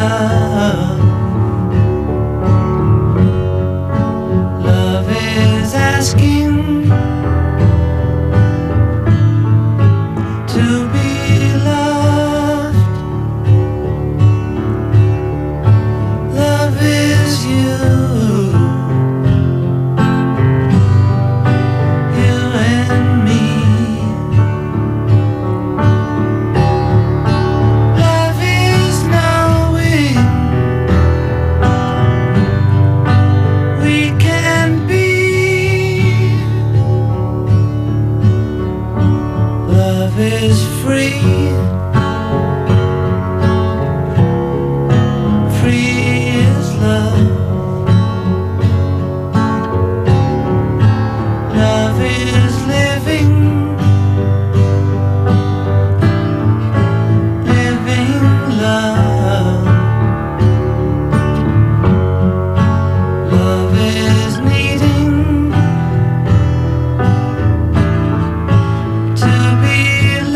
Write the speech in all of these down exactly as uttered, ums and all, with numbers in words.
love. Love is asking to be loved. Love is you. Is free, free is love. Love is living, living love. Love is needing to be.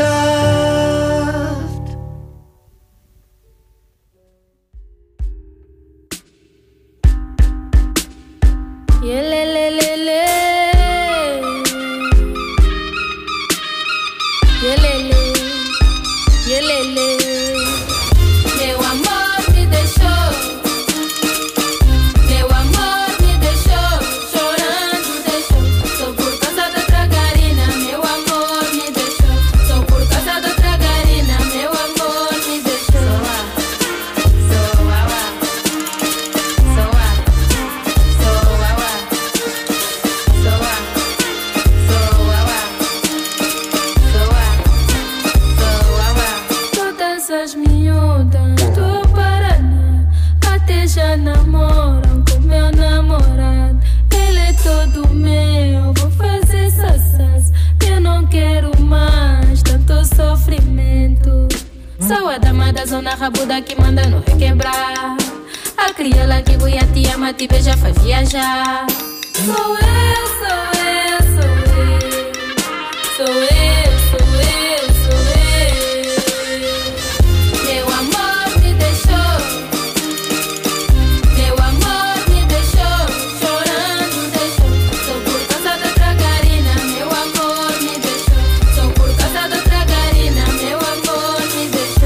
Rabuda que manda no requebrar. A crioula que buia te ama, te beija, faz viajar. Sou eu, sou eu, sou eu. Sou eu, sou eu, sou eu. Meu amor me deixou. Meu amor me deixou. Chorando deixou. Sou por causa da tragarina. Meu amor me deixou. Sou por causa da tragarina. Meu amor me deixou.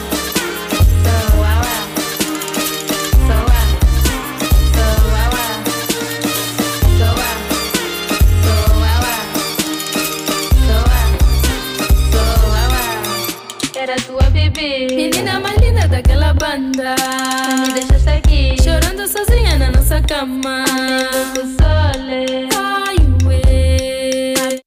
Menina mais linda daquela banda, me deixaste aqui chorando sozinha na nossa cama. Amigo do sole, ai ué.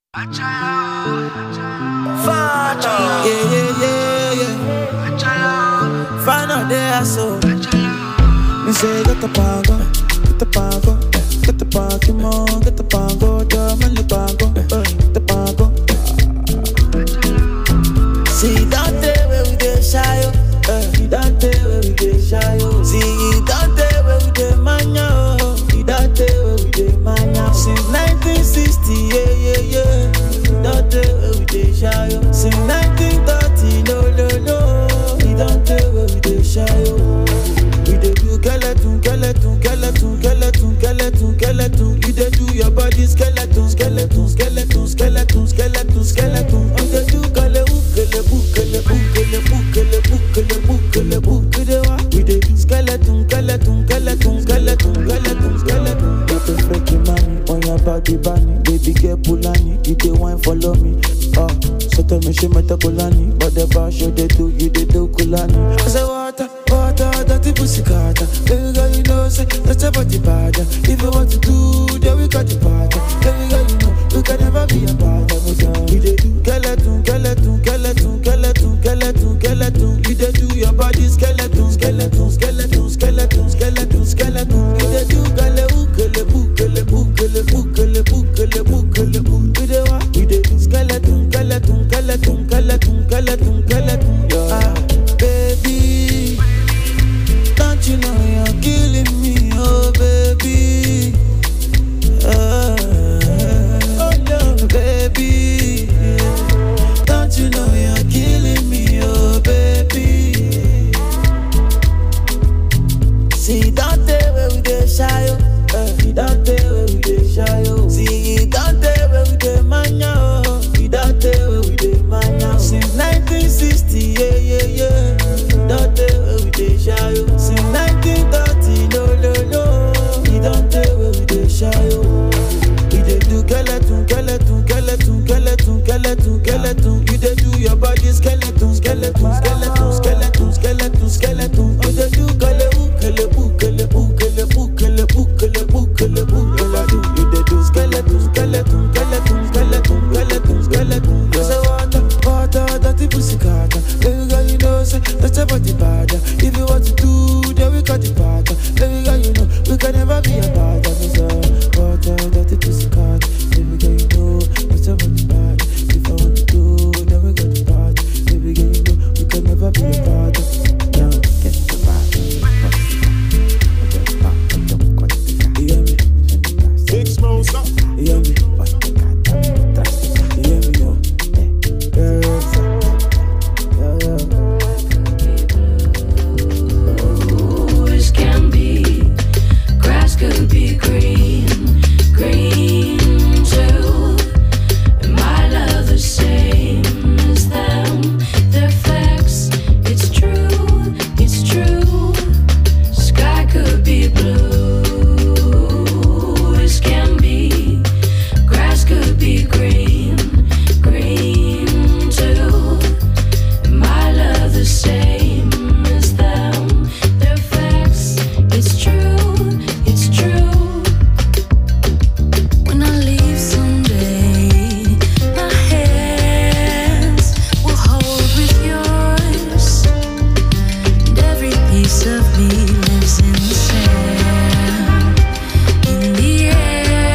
Fata, yeah yeah yeah yeah. Final day so. Me say get the pago, get the pago, get the pago, get the pago, get the pago, get the pago. See that day where we get shy, oh. See that day where we get shy, oh. See that day where we get mania, oh. See that day where we get mania. Since nineteen sixty, yeah, yeah, yeah. See that day where we get shy, oh. Since nineteen thirty, no, no, no. See that day where we get shy, oh. We dey do skeleton, skeleton, skeleton, skeleton, skeleton, skeleton. You dey do your body skeleton, skeleton, skeleton, skeleton, skeleton, skeleton. You dey do skeleton. We dey do skeleton, skeleton, skeleton, skeleton, skeleton, skeleton. Got the freaky money on your body, bunny. Baby girl Pulani, you dey wine follow me. Oh, so tell me she meta Kulani, but the bar show they do, you they do Kulani. I say water, water, dirty pussy carter. Baby girl, you know say that's a body bad. If you want to do, then we got the party. Baby girl, you know you can never be a bad. We dey do skeleton, skeleton, skeleton, skeleton, skeleton, skeleton. You dey do your body skeleton, skeleton, skeleton, skeleton, skeleton, skeleton. You dey do gale ukele bukele bukele bukele bukele bukele bukele. We dey what? We dey do skeleton, skeleton, skeleton, skeleton, skeleton, skeleton. Ah, baby, don't you know you're killing me, oh baby? Let's talk about the bad. If you want to do, then we got the part. Baby girl, you know we can never be apart. I'm so but uh, that it is cut. Baby girl, you know let's talk about the bad. If I want to do, then we got the part. Baby girl, you know we can never be apart. Now get the bad. Big smoke up. You hear me? You hear me, yo? Yeah, yeah, yeah, yeah. Always can be. Grass could be green, green too. And my love the same as them. They're facts. It's true, it's true. Sky could be blue. Could be green, green too. My love the same as them. They're facts. It's true, it's true. When I leave someday, my hands will hold with yours, and every piece of me lives in the sand, in the air.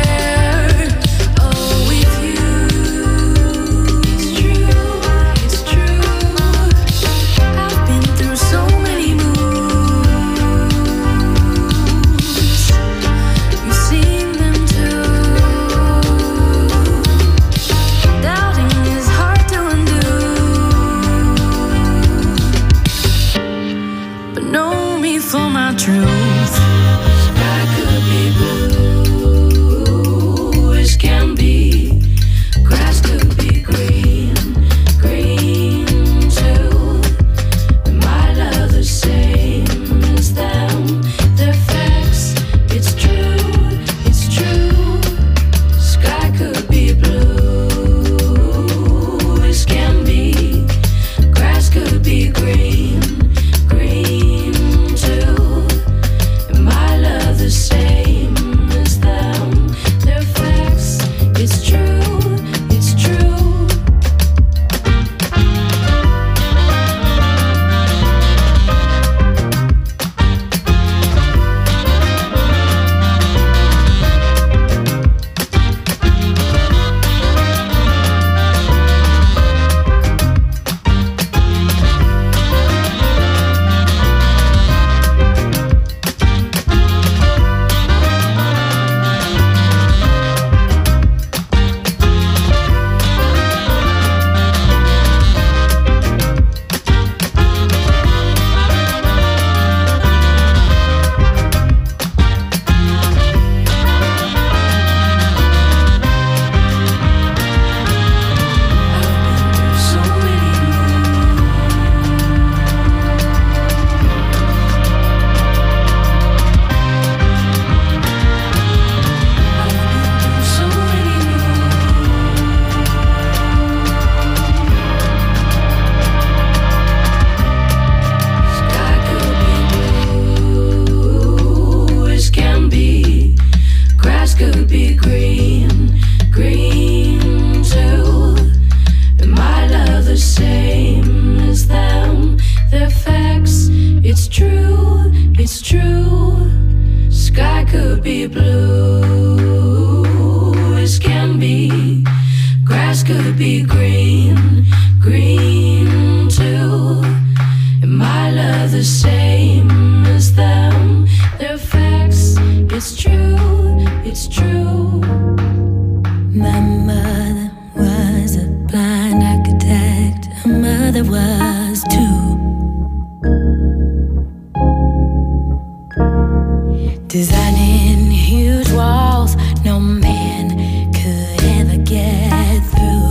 Designing huge walls no man could ever get through.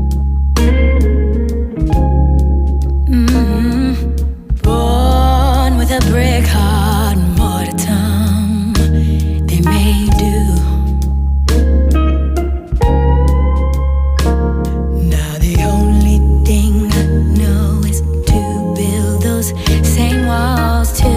Mm-hmm. Born with a brick heart and mortar tongue, they may do. Now the only thing I know is to build those same walls too.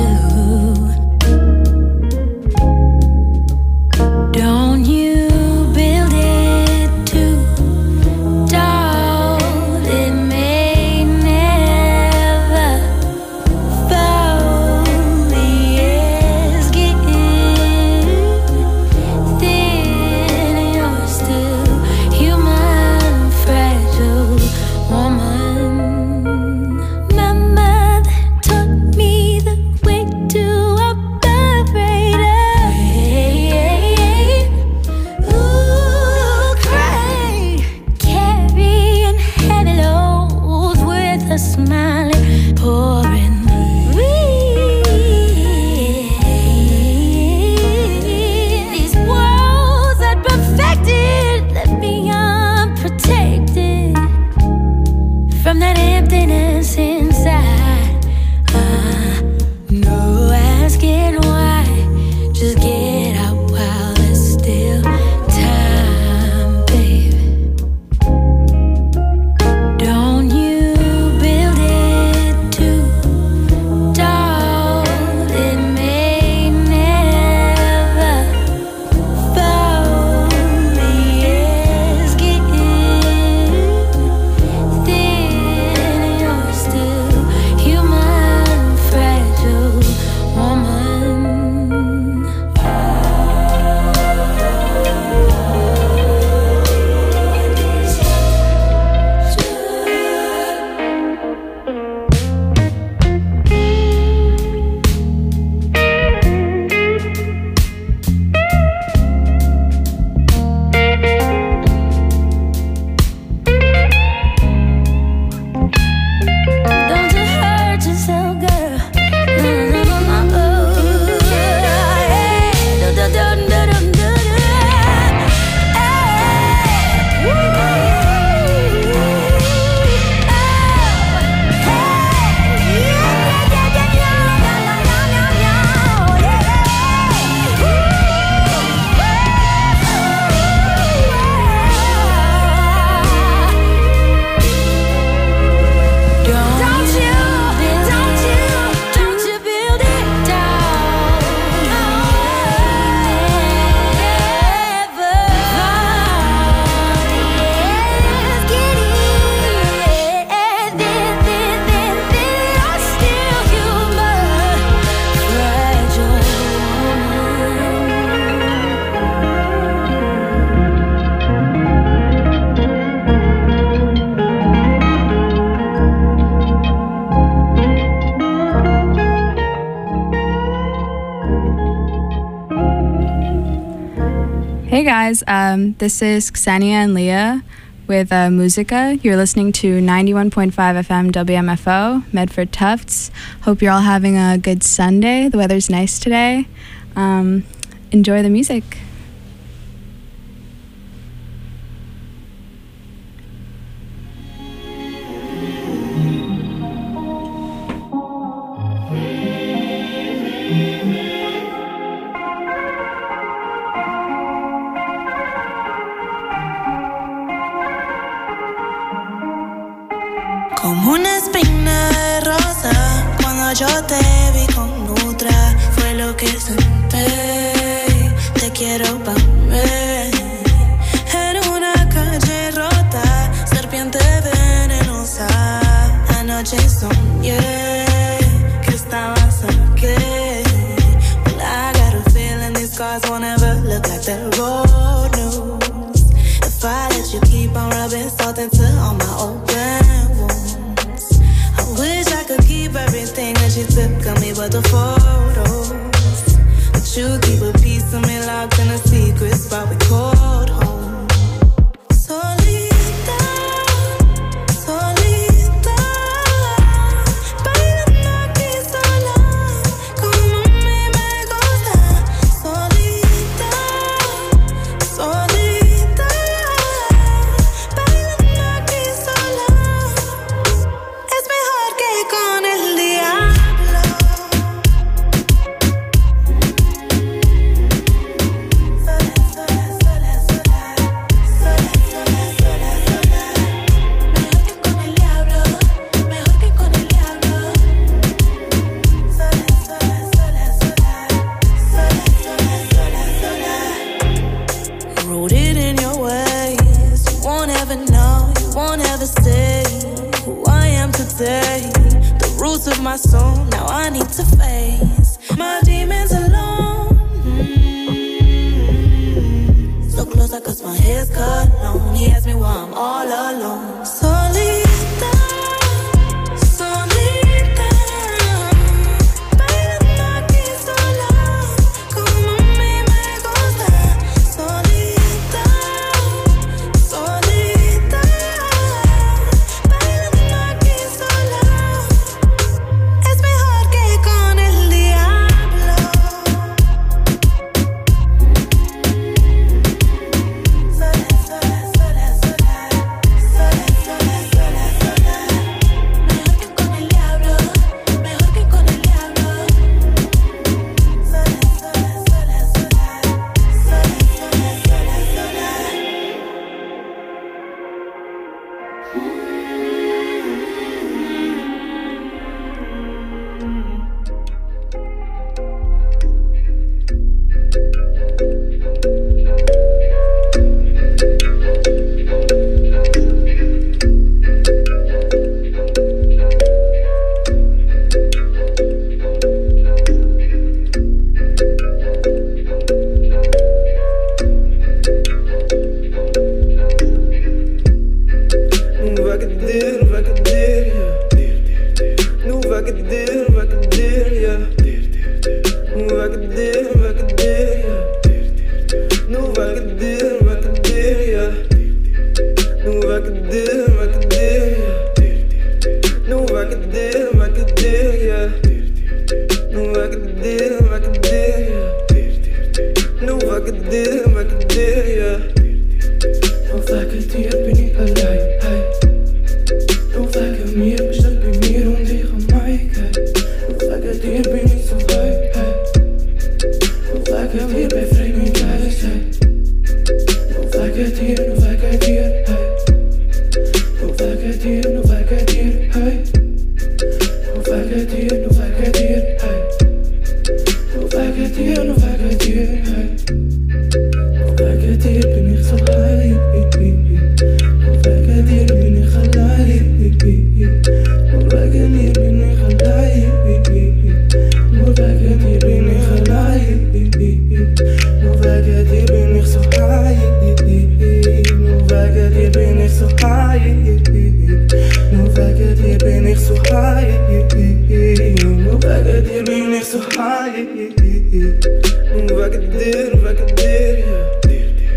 Hey guys, um, this is Ksenia and Leah with uh, Musica. You're listening to ninety-one point five F M W M F O, Medford Tufts. Hope you're all having a good Sunday. The weather's nice today. Um, enjoy the music. Como una espina de rosa, cuando yo te vi con otra, fue lo que sentí. Te quiero pa' mí. En una calle rota, serpiente venenosa. Anoche soñé que estabas aquí. Well, I got a feeling these scars won't ever look like the road news. If I let you keep on rubbing salt into all my open wounds. Wish I could keep everything that you took of me but the photos. But you keep a piece of me locked in a secret spot we called home. Solita, solita, bailando aquí sola, como a mí me gusta. Solita, solita, bailando aquí sola. Es mejor que con el diablo. Sola, sola, sola, sola. Sola, sola, sola, sola. Mejor que con el diablo. Mejor que con el diablo. Sola, sola, sola, sola. Sola, sola, sola, sola. You wrote it in your ways. You won't ever know. You won't ever say who I am today. The roots of my soul, now I need to face my demons alone. Mm-hmm. So close, I cause my hair's cut long. He asked me why I'm all alone. Solita, solita, bailando aquí sola, como a mí me gusta. Solita, solita, bailando aquí sola. Es mejor que con el diablo. Sola, sola, sola, sola. Sola, sola, sola, sola. Mejor que con el diablo. Mejor que con el diablo. Sola, sola, sola, sola. Sola, sola, sola, sola. Não vai querer, não vai querer, yeah. Não vai querer, não vai querer, yeah. Não vai querer, não vai querer, yeah. Não vai querer, não vai querer, yeah. Não vai querer, não vai querer, yeah. Não vai querer, não vai querer, yeah. Não vai querer, não vai querer, yeah. Não vai querer, não vai querer, yeah. Não vai querer, ben ik alleen, hey. Hoe vaak heb meer besluit bij meer om tegen mij kijk. Hoe vaak het hier ben ik zo high, hey. Hoe vaak het hier bij vreemden thuis, hey. Hoe vaak het hier, hoe vaak het hier, hey. Hoe vaak het hier, hoe vaak het hier, hey. Hoe vaak het hier, hoe vaak het hier, hey. Hoe vaak het hier, hoe vaak het hier, hey. Hoe vaak het hier ben ik zo high. Hoe vaak het hier ben ik gelijk. Hoe vaak het hier ben ik gelijk. Hoe vaak het hier ben ik gelijk. Hoe vaak het hier ben ik zo high. Hoe vaak het hier ben ik zo high. Hoe vaak het hier ben ik zo high. Hoe vaak het hier ben ik zo high. Hoe vaak het hier, hoe vaak het hier, yeah.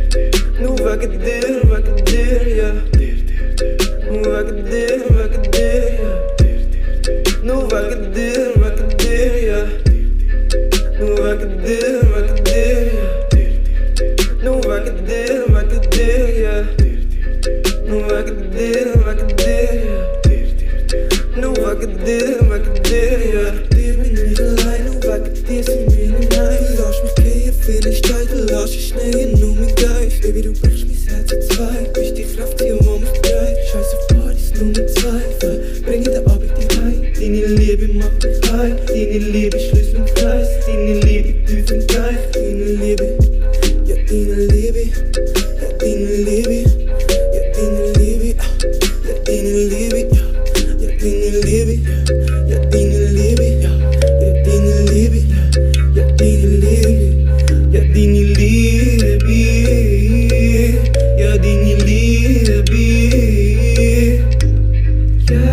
vacadeiro, vacadeiro, yeah. No vacadeiro, vacadeiro, yeah. No vacadeiro, vacadeiro, yeah. No vacadeiro, vacadeiro, yeah. No vacadeiro, vacadeiro, yeah. No vacadeiro, vacadeiro, yeah. No vacadeiro, vacadeiro, yeah. Dir mir nicht allein, no vacadeiro, sie mir hinein. Du lässt mich gehen, viele Steine, du lässt dich schnell, nur mein Geist. Baby, du brichst mein Herz in zwei, bist die Kraft, die um mich treibt. Scheiß auf Partys, nur mit Zweifel, bring ich den Abend heim. Deine Liebe macht mich frei, deine Liebe schließt mich Kreis. Deine Liebe tief im Geist, deine Liebe, ja deine Liebe, ja deine Liebe, ja deine Liebe, ja deine Liebe, ja deine Liebe, ja deine Liebe, ja deine Liebe, ja deine Liebe, ja deine Liebe, ja deine Liebe, ja.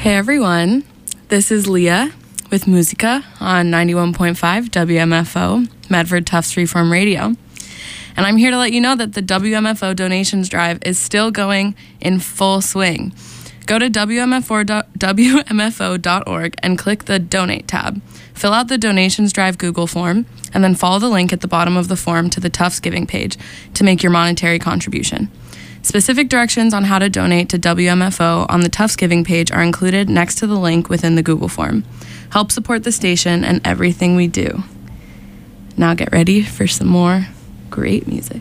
Hey everyone, this is Leah with Musica on ninety-one point five W M F O, Medford Tufts Freeform Radio. And I'm here to let you know that the W M F O donations drive is still going in full swing. Go to W M F O dot org and click the Donate tab. Fill out the donations drive Google form, and then follow the link at the bottom of the form to the Tufts Giving page to make your monetary contribution. Specific directions on how to donate to W M F O on the Tufts Giving page are included next to the link within the Google form. Help support the station and everything we do. Now get ready for some more great music.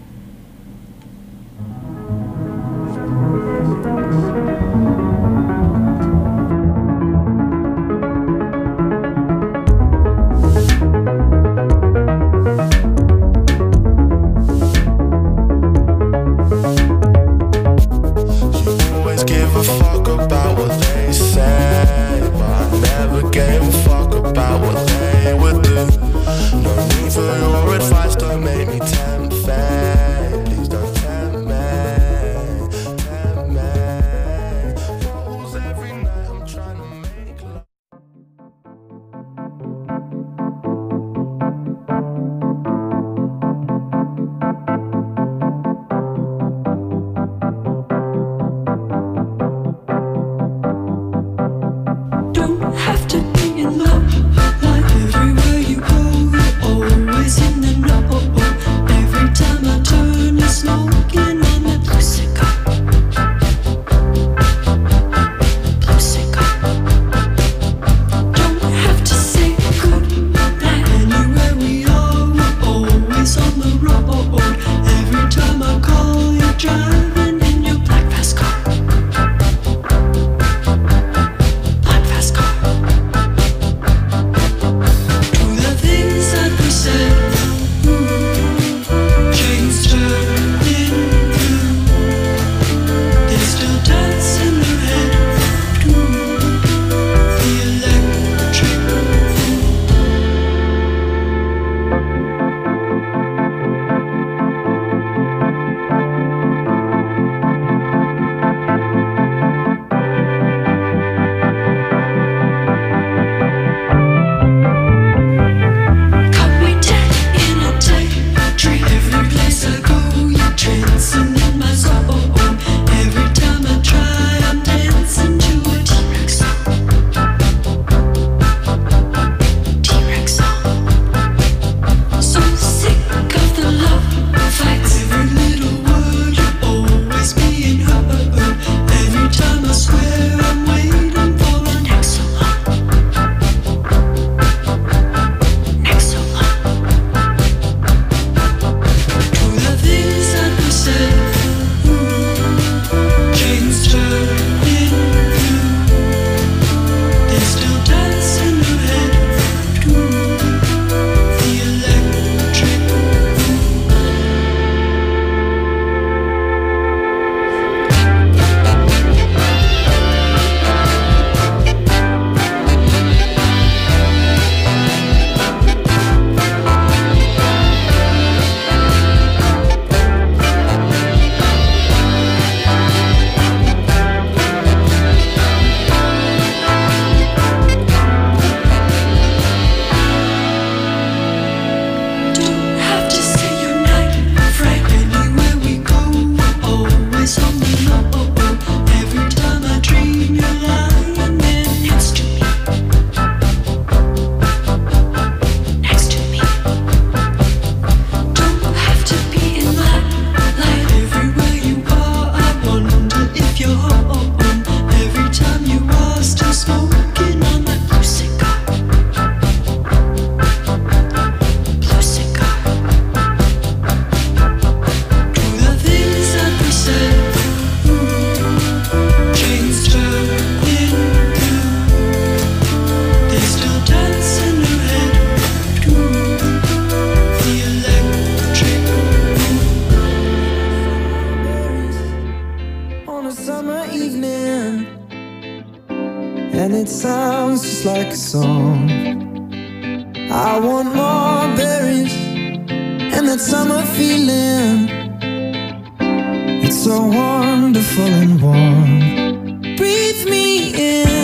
and it sounds just like a song. I want more berries and that summer feeling. It's so wonderful and warm. Breathe me in.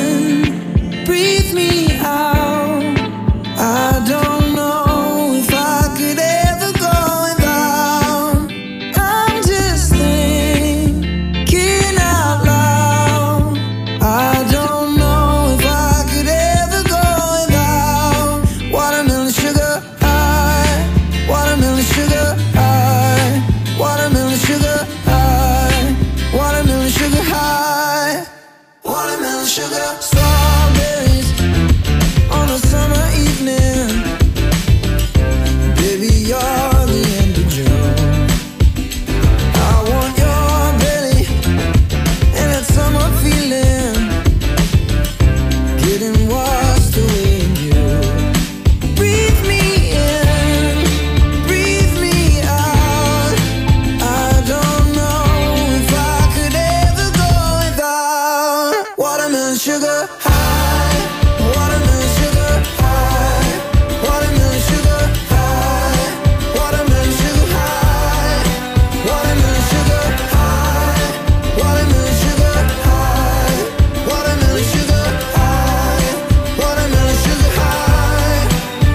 sugar. Strawberries on a summer evening. Baby, you're the end of June. I want your belly and that summer feeling, getting washed away in you. Breathe me in, breathe me out. I don't know if I could ever go without watermelon sugar high, watermelon sugar high, watermelon sugar high, watermelon sugar high, watermelon sugar high, watermelon sugar high, watermelon sugar high, watermelon sugar high.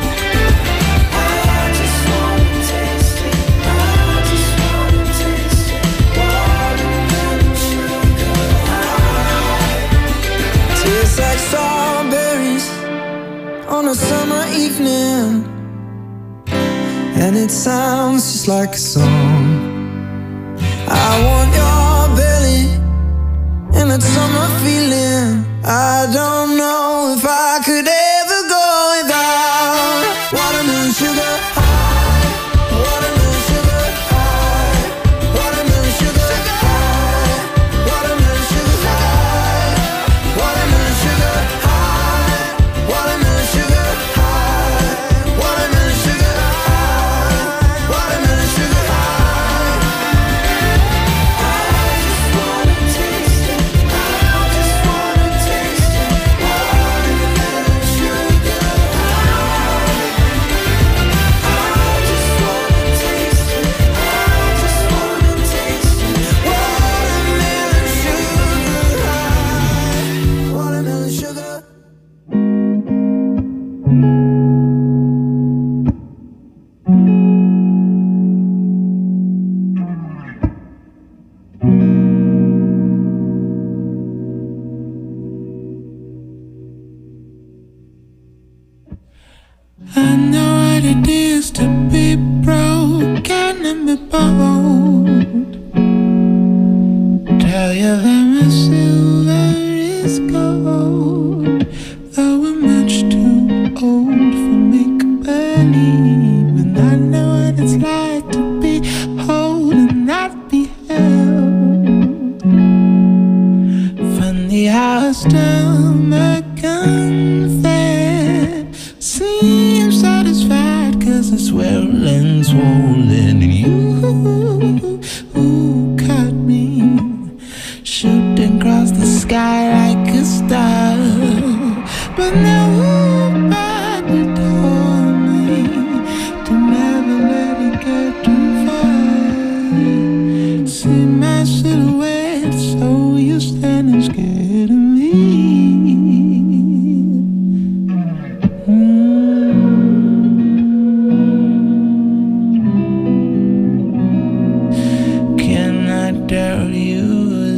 I just wanna taste it, I just wanna taste it, watermelon sugar high. Tastes like strawberries on a summer evening, and it sounds just like a song. I want your belly and that summer feeling. I don't know if I could ever go without watermelon sugar high, watermelon sugar high, watermelon sugar high, watermelon sugar high, watermelon sugar high, watermelon sugar high, watermelon sugar high, watermelon sugar high. I just wanna taste it, I just wanna taste it, watermelon sugar high. I just wanna taste it, I just wanna taste it, watermelon sugar high, watermelon sugar. I know what it is to be broken and be bold. Tell you that my silver is gold, though we're much too old for make-believe. And I know what it's like to be whole and not be held. Funny how a stomach unfed seems satisfied, 'cause it's well and swollen. And you ooh, caught me shooting across the sky like a star. But now nobody told me to never let it get too far. See my silhouette, so you standing scared of me. Can I tell you a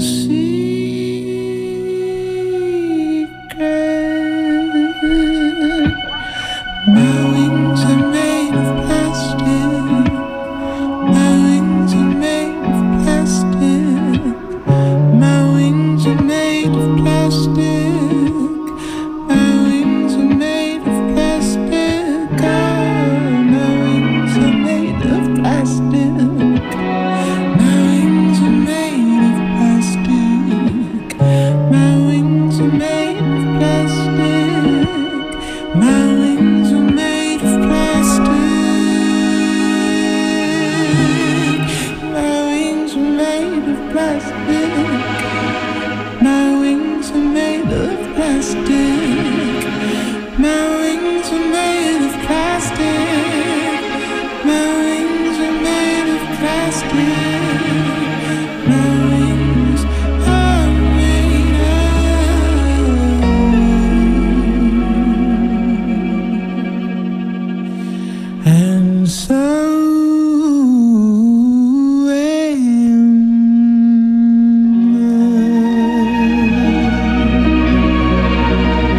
secret? My wings are made of plastic. My wings are made of plastic. My wings are made of plastic. My wings are made of plastic. Oh, my wings are made of plastic. My wings are made of plastic. My wings are made of plastic. My wings are made of plastic. My wings are made of plastic. My wings are made of plastic. My wings are made of plastic. My wings are made of plastic. My wings are made of. And so am I.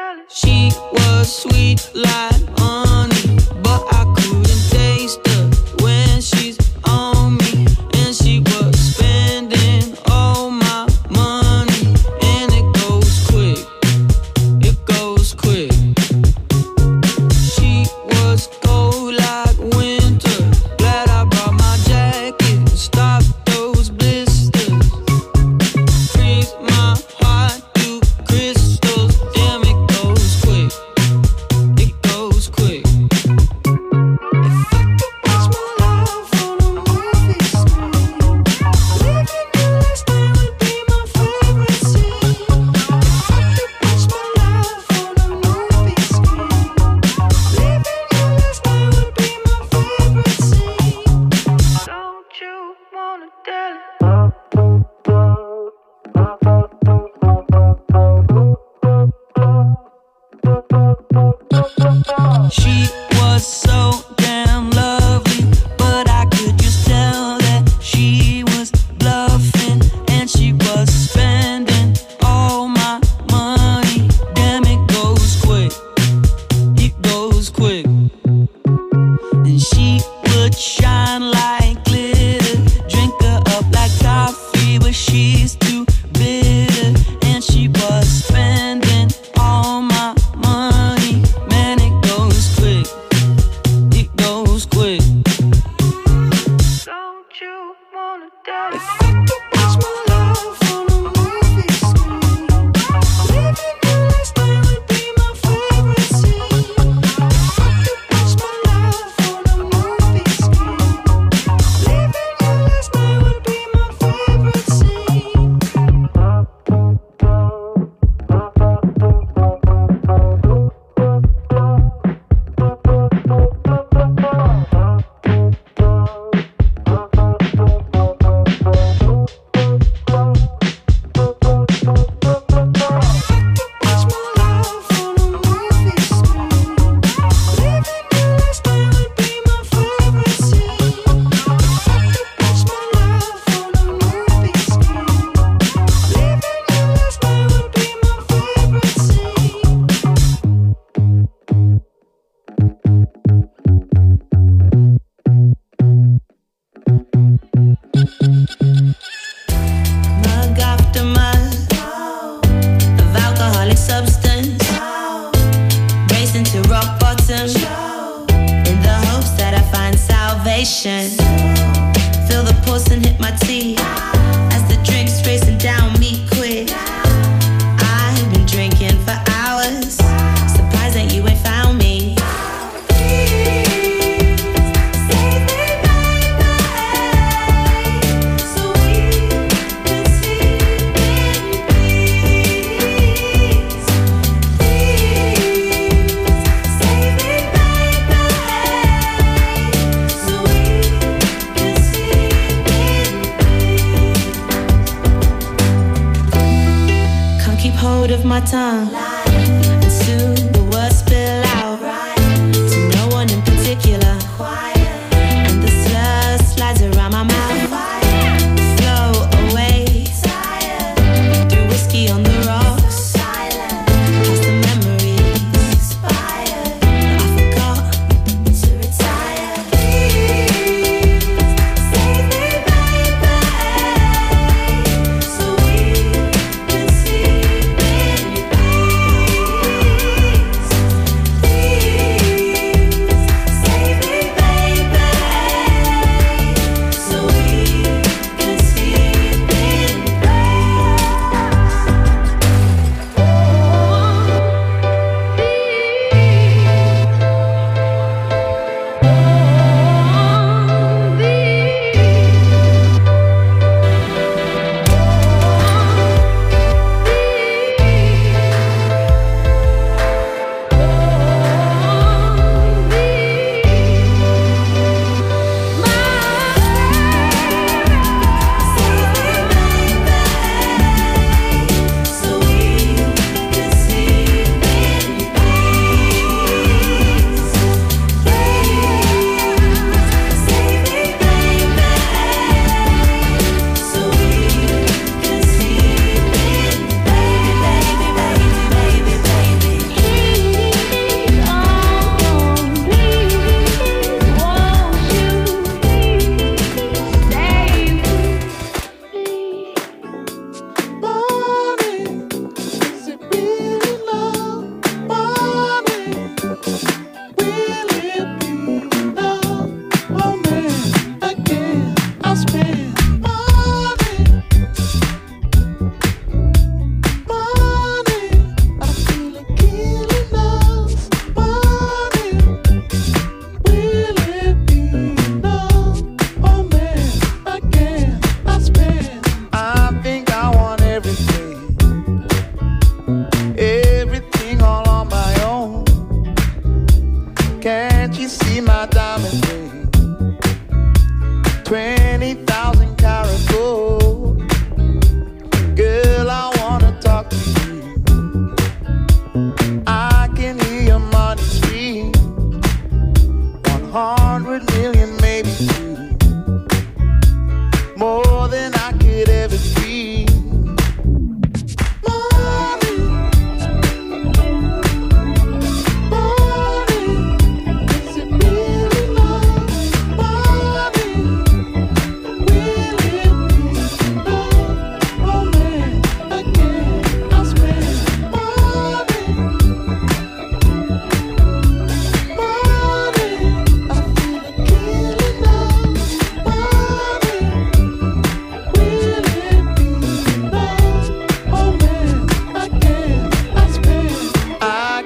She was sweet like honey, but I couldn't taste her when she's on me. And she was spending all my money, and it goes quick, it goes quick. She was cold like winter, glad I brought my jacket, stop those blisters, freeze my heart to crystals. Damn, it goes quick, it goes quick. If I could watch my life on a movie screen, living the last night would be my favorite scene. If I could watch my life on a movie screen, living the last night would be my favorite scene. Don't you wanna tell it? She was so damn lovely, but I could just tell that she was bluffing, and she was spending all my money. Damn, it goes quick, it goes quick. And she would shine like glitter, drink her up like coffee, but she's too bitter. And she was spending all my money. Man, it goes quick, it goes quick. Don't you wanna die? If I could watch my life on a movie screen, living the last night would be my favorite scene. If I could watch my life on a movie screen, living the last night would be my favorite scene. Mug after mug of alcoholic substance, racing to rock bottom in the hopes that I find salvation. Feel the pulse and hit my teeth as the drink's racing down me quick. I've been drinking for hours, surprised that you ain't found me. Hold of my tongue, and soon the words spill out to no one in particular, and the slur slides around my mouth, flow away through whiskey on the rocks, past the memories I forgot to retire. Please save me, baby, so we can see.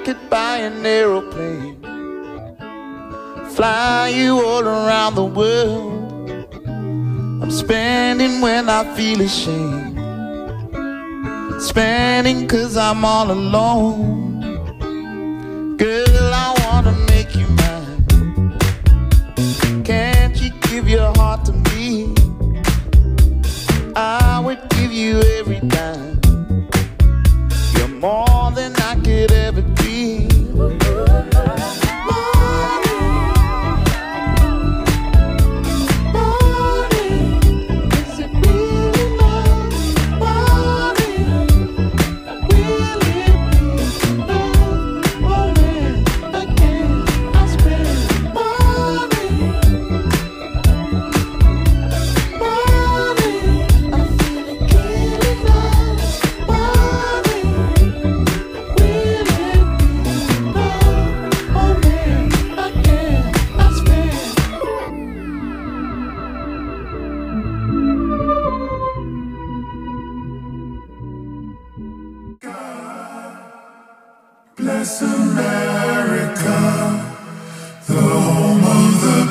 could buy an aeroplane, fly you all around the world. I'm spending when I feel ashamed, spending cause I'm all alone. Girl, I wanna make you mine. Can't you give your heart to me? I would give you every dime. You're more than I could ever be. Bless America, the home of the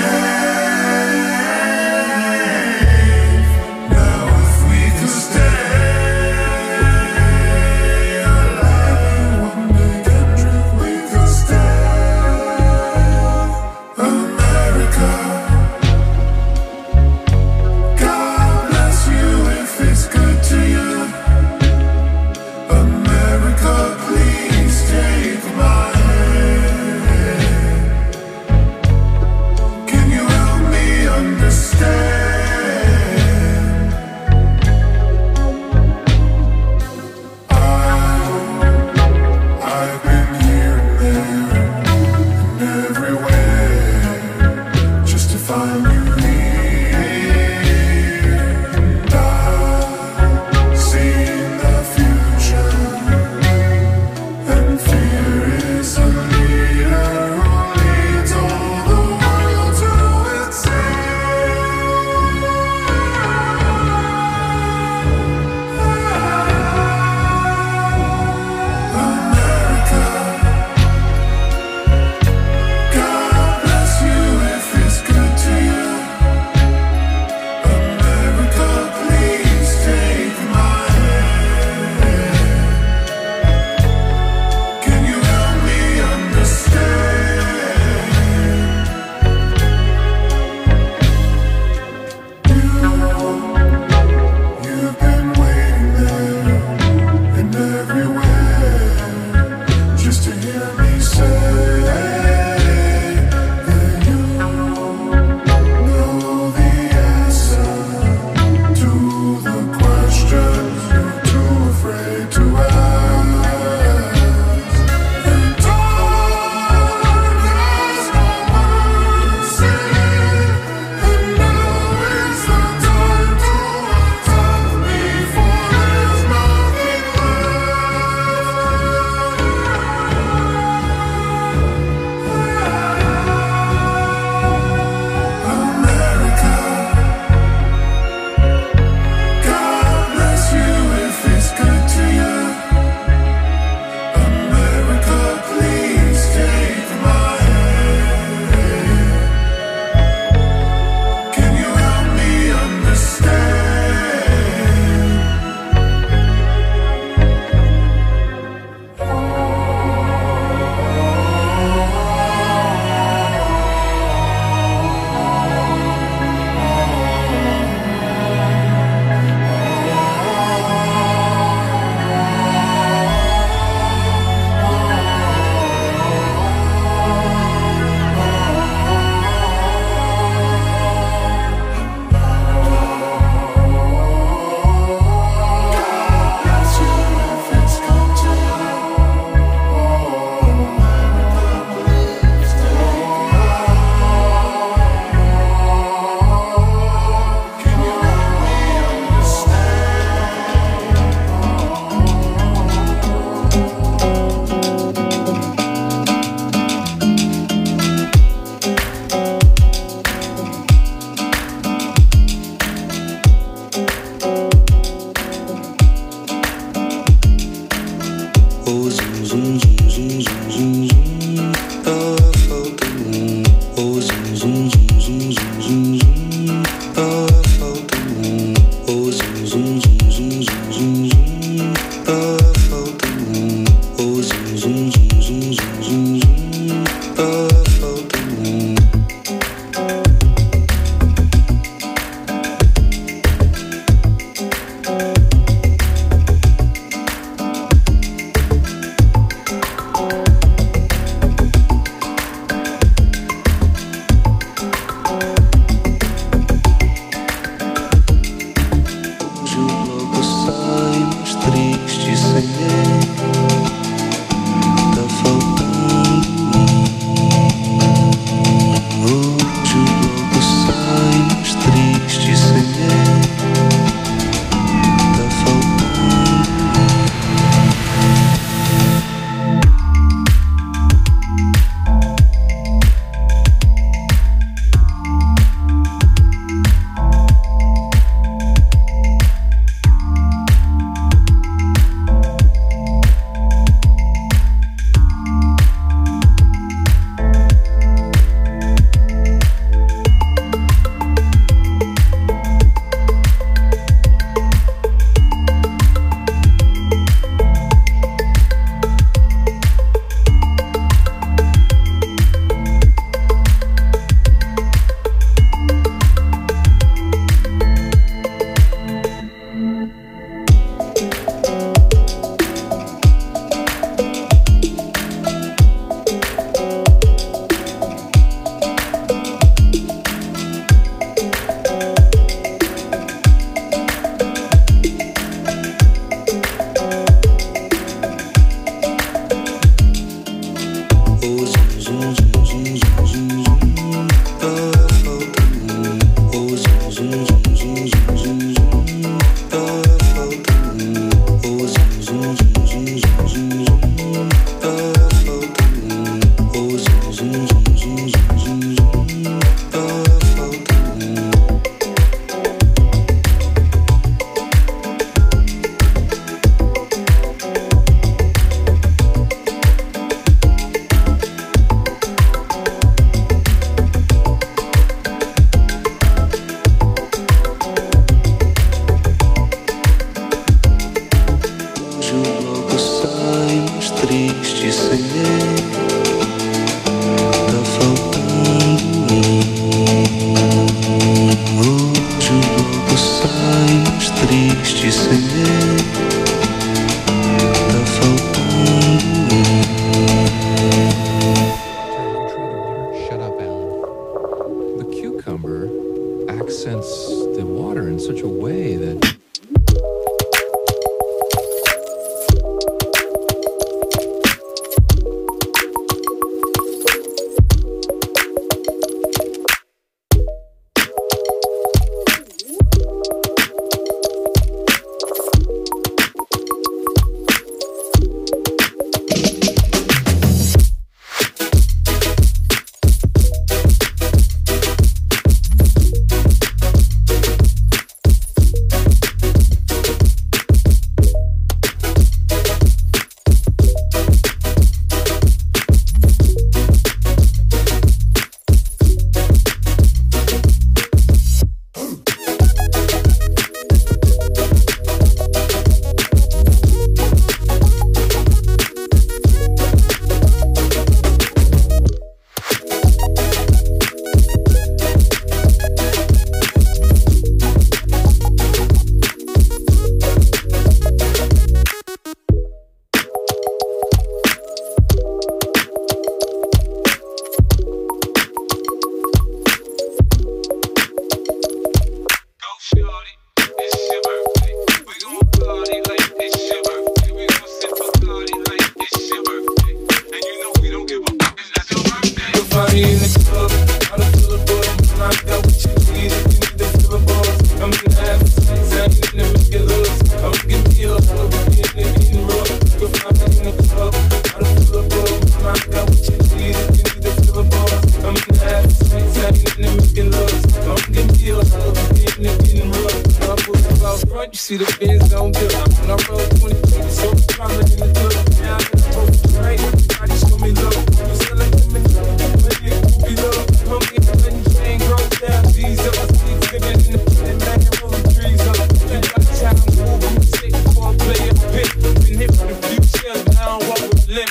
brave. Now if we could stay alive, one day if we could stay. America, God bless you if it's good to you. America, please take my hand. Can you See the Benz on dip. When I roll twenty, so I'm in the club. Now I'm right.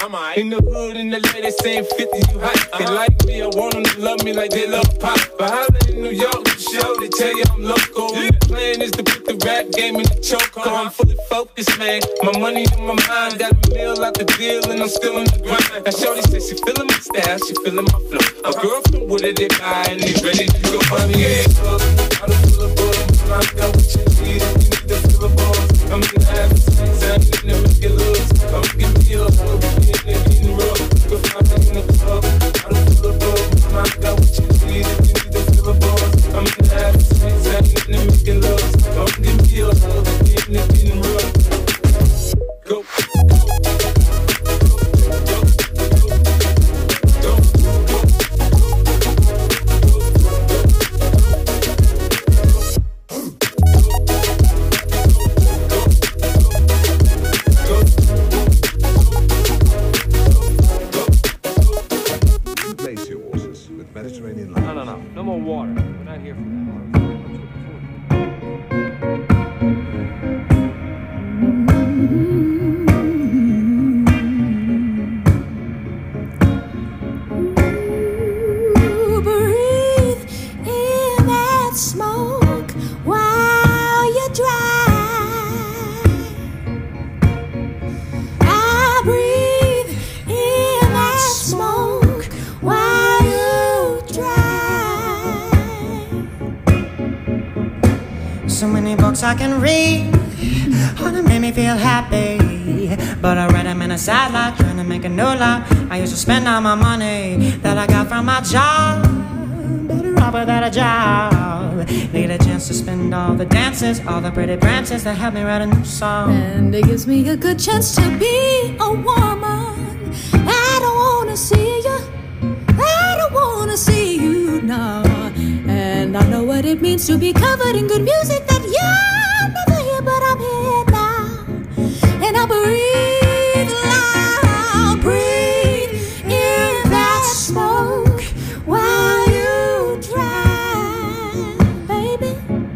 I'm alright. In the hood, in the lady saying fifty, you hot. They like me, I want them to love me like they love pop. But holla in New York, the show, they tell you I'm local. Yeah. The plan is to put the rap game in the choke. Uh-huh. I'm fully focused, man. My money in my mind, got a meal out the deal, and I'm still in the grind. Now shorty says she feeling my style, she feeling my flow. A girl from Wooded, they buy, and they ready to go. Honey, yeah, I'm full of bugs. I'm got what you need, if you need to fill the balls. I'm in the have the same time, you never get loose. Come give me a hug, we in there getting rough. Go find me in the club, I'm full of bugs. I'm got what you need, if you need to fill the balls. I'm in the have the same time, you never get loose. Come give me a hug, we in there getting rough. Go. No, no, no. No more water. We're not here for that. Ooh, breathe in that smoke while you drive. I breathe in that smoke while you drive. So many books I can read, all that made me feel happy. But I read them in a sad light, trying to make a new life. I used to spend all my money that I got from my job. Better off without a job. Need a chance to spend all the dances, all the pretty prances that help me write a new song. And it gives me a good chance to be a woman. I don't wanna see you, I don't wanna see you now. And I know what it means to be covered in good music that you're never here, but I'm here now. And I breathe loud, breathe in that smoke while you drive, baby.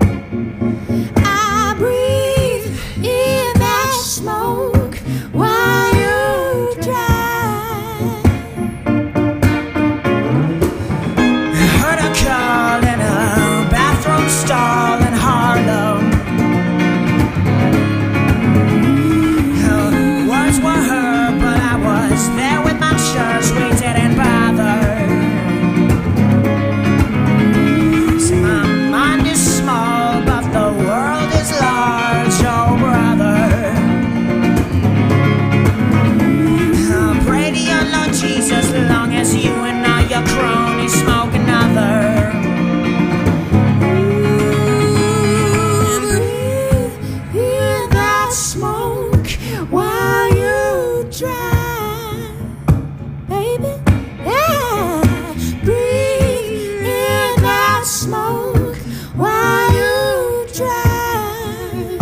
I breathe in that smoke while you drive. Heard a call in a bathroom stall in Harlem. Words were heard, but I was there with my shirts. We didn't bother. See, my mind is small, but the world is large, oh brother. I'll pray to your Lord Jesus, long as you and all your cronies smoke another. Hear that smoke while you drive, baby. Yeah, breathe in that smoke while you drive.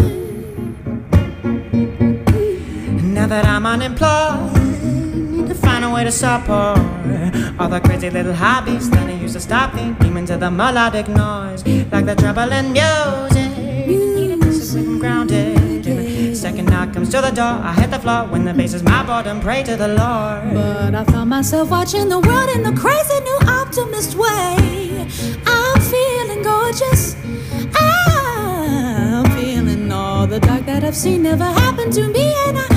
Now that I'm unemployed, need to find a way to support all the crazy little hobbies that I used to stop me. Demons of the melodic noise, like the trouble in music. Need a piece of rhythm grounded. Second knock comes to the door, I hit the floor. When the bass is my boredom, pray to the Lord. But I found myself watching the world in a crazy new optimist way. I'm feeling gorgeous, I'm feeling all the dark that I've seen never happened to me. And I